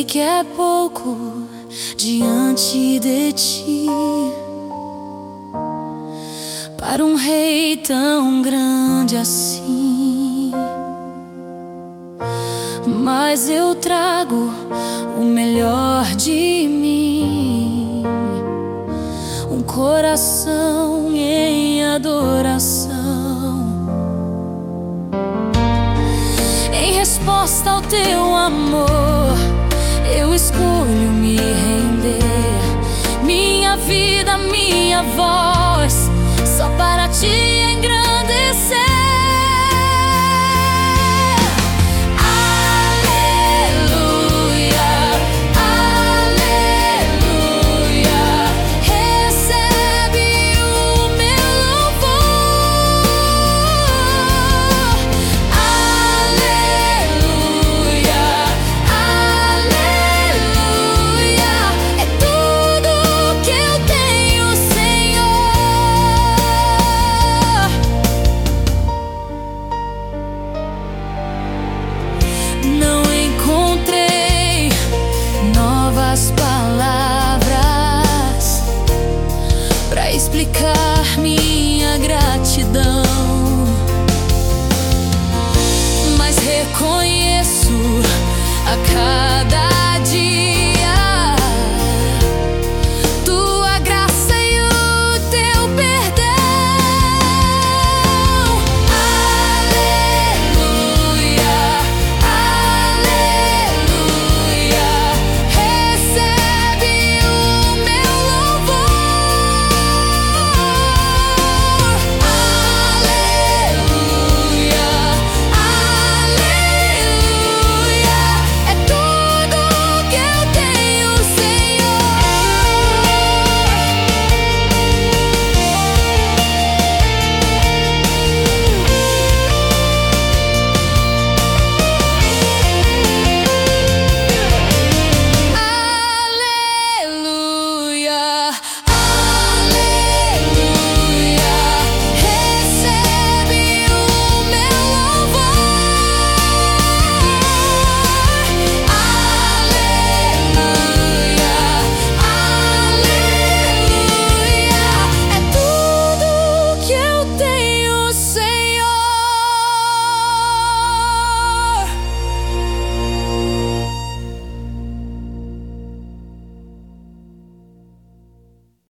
sei que é pouco diante de ti, para um rei tão grande assim. Mas eu trago o melhor de mim, um coração em adoração. Em resposta ao teu amor, eu escolho me render. Minha vida, minha voz